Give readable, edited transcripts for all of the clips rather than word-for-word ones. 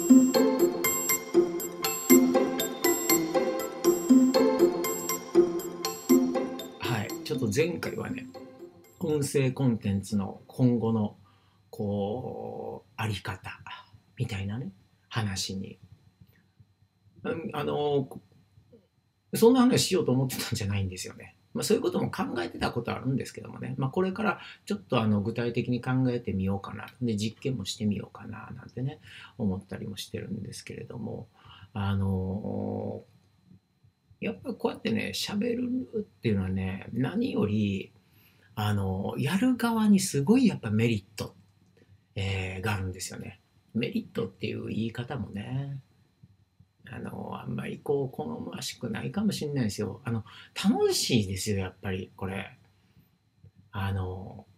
はい、ちょっと前回はね、音声コンテンツの今後のあり方みたいなね、話に、あのそんな話しようと思ってたんじゃないんですよね。そういうことも考えてたことあるんですけどもね、これからちょっと具体的に考えてみようかな、で実験もしてみようかななんてね、思ったりもしてるんですけれども、あのやっぱりこうやってね、喋るっていうのはね、何よりやる側にすごいやっぱメリット、があるんですよね。メリットっていう言い方もね、あんまり好ましくないかもしれないですよ。楽しいですよ、やっぱりこれ。あの、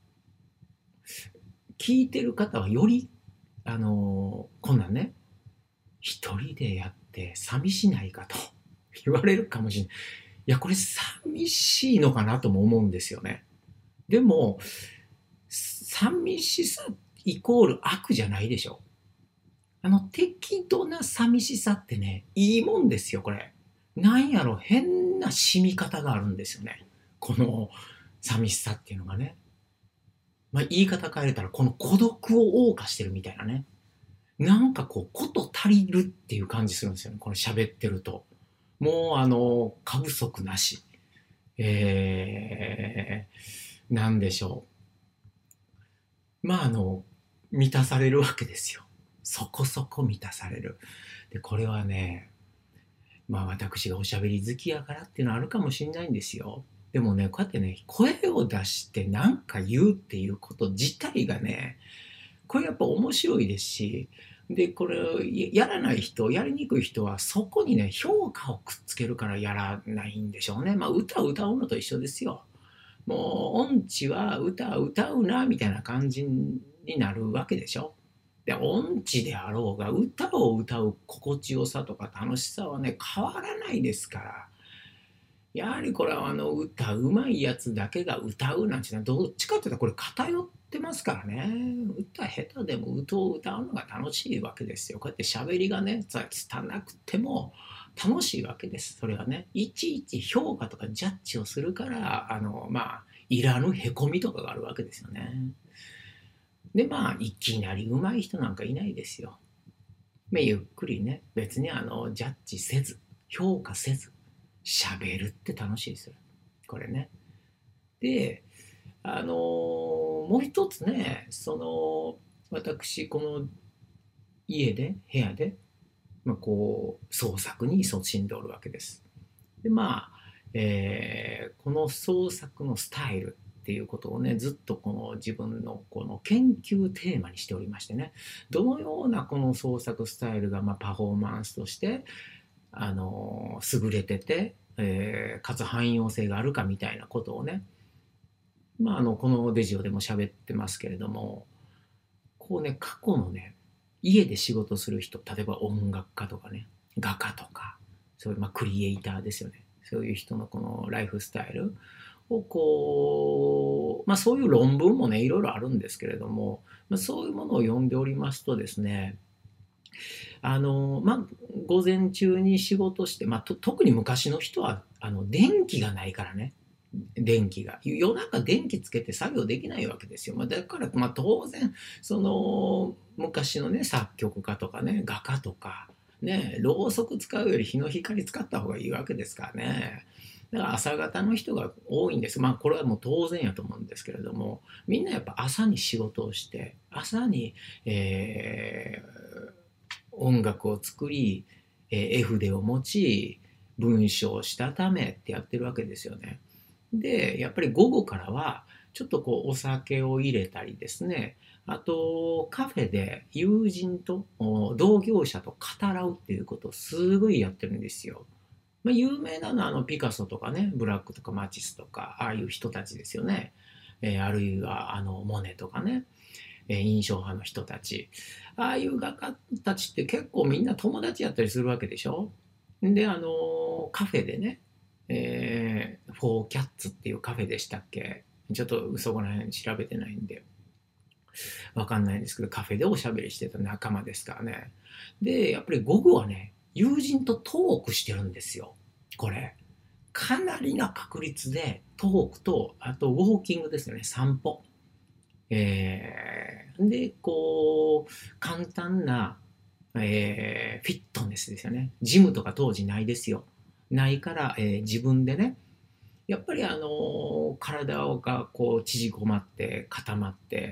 聞いてる方はより、こんなんね、一人でやって寂しないかと言われるかもしれない。いや、これ寂しいのかなとも思うんですよね。でも、寂しさイコール悪じゃないでしょ。適度な寂しさってね、いいもんですよ、これ。なんやろ、変な染み方があるんですよね。この寂しさっていうのがね。言い方変えたら、この孤独を謳歌してるみたいなね。なんかこと足りるっていう感じするんですよね、これ喋ってると。もう、過不足なし。なんでしょう。満たされるわけですよ。そこそこ満たされる。で、これはね、私がおしゃべり好きやからっていうのはあるかもしれないんですよ。でもね、こうやってね、声を出して何か言うっていうこと自体がね、これやっぱ面白いですし、で、これをやらない人、やりにくい人はそこにね、評価をくっつけるからやらないんでしょうね。歌を歌うのと一緒ですよ。もう音痴は歌を歌うなみたいな感じになるわけでしょ。で、音痴であろうが歌を歌う心地よさとか楽しさはね、変わらないですから。やはりこれは歌うまいやつだけが歌うなんていうのはどっちかっていうとこれ偏ってますからね。歌下手でも歌を歌うのが楽しいわけですよ。こうやって喋りがね、拙なくても楽しいわけです。それはね、いちいち評価とかジャッジをするから、いらぬへこみとかがあるわけですよね。で、いきなり上手い人なんかいないですよ。ゆっくりね、別にジャッジせず、評価せず、喋るって楽しいですよ。これね。で、もう一つね、私、この家で、部屋で、創作に勤しんでおるわけです。で、この創作のスタイルっていうことをね、ずっとこの自分のこの研究テーマにしておりましてね、どのようなこの創作スタイルがパフォーマンスとして優れてて、かつ汎用性があるかみたいなことをね、このデジオでも喋ってますけれども、過去のね、家で仕事する人、例えば音楽家とかね、画家とか、そういう、クリエイターですよね。そういう人のこのライフスタイルをそういう論文もね、いろいろあるんですけれども、そういうものを読んでおりますとですね、午前中に仕事して、特に昔の人は電気がないからね、電気が夜中電気つけて作業できないわけですよ。だから、当然その昔のね作曲家とかね画家とかね、ろうそく使うより日の光使った方がいいわけですからね。だから朝方の人が多いんです。これはもう当然やと思うんですけれども、みんなやっぱ朝に仕事をして朝に、音楽を作り、絵筆を持ち文章をしたためってやってるわけですよね。でやっぱり午後からはちょっとお酒を入れたりですね、あとカフェで友人と同業者と語らうっていうことをすごいやってるんですよ。有名なのはピカソとかね、ブラックとかマチスとかああいう人たちですよね。あるいはモネとかね、印象派の人たち、ああいう画家たちって結構みんな友達やったりするわけでしょ。でカフェでね、フォーキャッツっていうカフェでしたっけ、ちょっとそこら辺調べてないんで、 わかんないんですけど、カフェでおしゃべりしてた仲間ですからね。で、やっぱり午後はね、友人とトークしてるんですよ。これ。かなりな確率でトークと、あとウォーキングですよね、散歩。で、こう、簡単な、フィットネスですよね。ジムとか当時ないですよ。ないから、自分でね、やっぱり体がこう縮こまって固まって、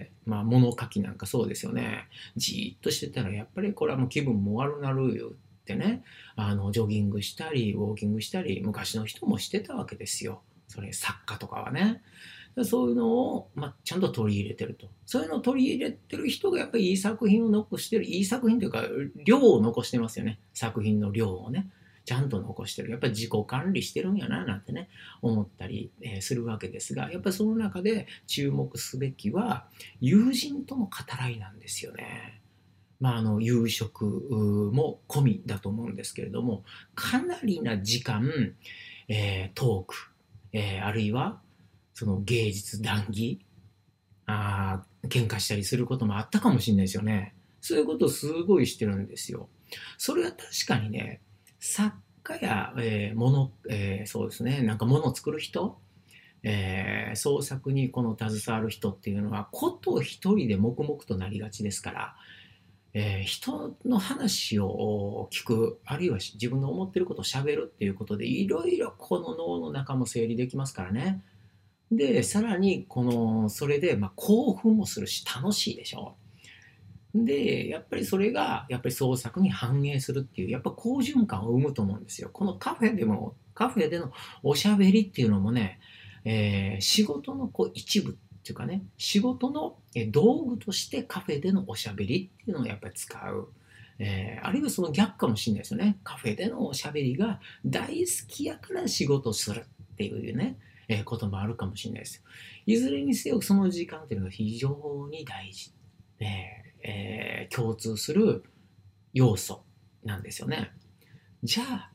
まあ物書きなんかそうですよね。じーっとしてたらやっぱりこれはもう気分も悪なるよってね、ジョギングしたりウォーキングしたり昔の人もしてたわけですよ。それ作家とかはね。そういうのを、まあ、ちゃんと取り入れてると。そういうのを取り入れてる人がやっぱりいい作品を残してる。いい作品というか量を残してますよね。作品の量をね。ちゃんと残してる。やっぱり自己管理してるんやななんてね、思ったりするわけですが、やっぱりその中で注目すべきは友人との語らいなんですよね。まあ、夕食も込みだと思うんですけれども、かなりな時間、トーク、あるいはその芸術談義、喧嘩したりすることもあったかもしれないですよね。そういうことをすごいしてるんですよ。それは確かにね、作家や、そうですね、なんか物を作る人、創作にこの携わる人っていうのは、こと一人で黙々となりがちですから、人の話を聞く、あるいは自分の思ってることをしゃべるっていうことで、いろいろこの脳の中も整理できますからね。で、さらに、それで、まあ、興奮もするし、楽しいでしょ。で、やっぱりそれが、やっぱり創作に反映するっていう、やっぱ好循環を生むと思うんですよ。このカフェでのおしゃべりっていうのもね、仕事のこう一部っていうかね、仕事の道具としてカフェでのおしゃべりっていうのをやっぱり使う。あるいはその逆かもしれないですよね。カフェでのおしゃべりが大好きやから仕事するっていうね、こともあるかもしれないですよ。いずれにせよその時間っていうのが非常に大事。共通する要素なんですよね。じゃあ、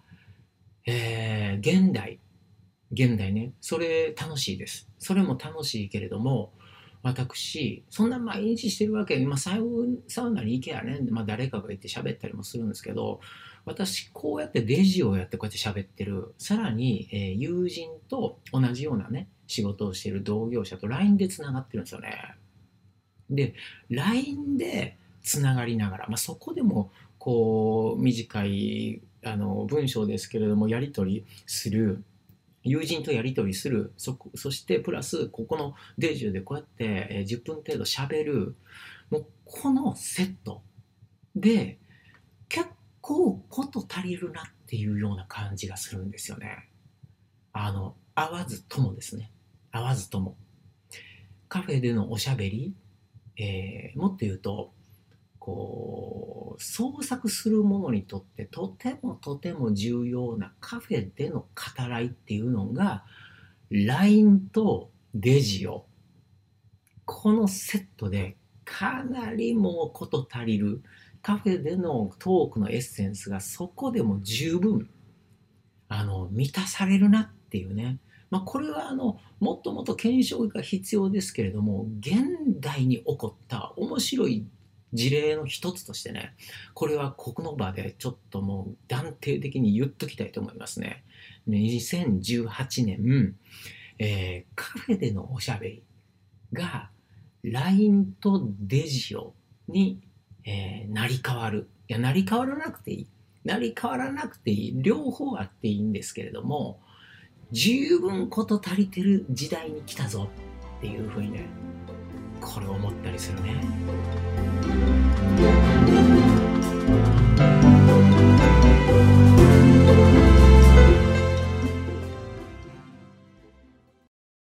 現代ね、それ楽しいです。それも楽しいけれども、私、そんな毎日してるわけで、まあ、サウナに行けばね、まあ、誰かがいて喋ったりもするんですけど、私、こうやってレジをやってこうやって喋ってる。さらに、友人と同じようなね、仕事をしている同業者と LINE でつながってるんですよね。で、LINE でつながりながら、まあ、そこでもこう短い文章ですけれどもやり取りする友人とやり取りするそしてプラスここのデジュでこうやって10分程度しゃべるもうこのセットで結構こと足りるなっていうような感じがするんですよね。会わずともですね。会わずともカフェでのおしゃべり、もっと言うとこう創作する者にとってとてもとても重要なカフェでの語らいっていうのが LINE とレジオ、このセットでかなりもうこと足りるカフェでのトークのエッセンスがそこでも十分満たされるなっていうね。まあ、これはもっともっと検証が必要ですけれども、現代に起こった面白い事例の一つとしてね、これはここの場でちょっともう断定的に言っときたいと思いますね。2018年、カフェでのおしゃべりが LINE とデジオに、成り変わる。いや、成り変わらなくていい。成り変わらなくていい。両方あっていいんですけれども、十分こと足りてる時代に来たぞっていうふうにね、これ思ったりするね。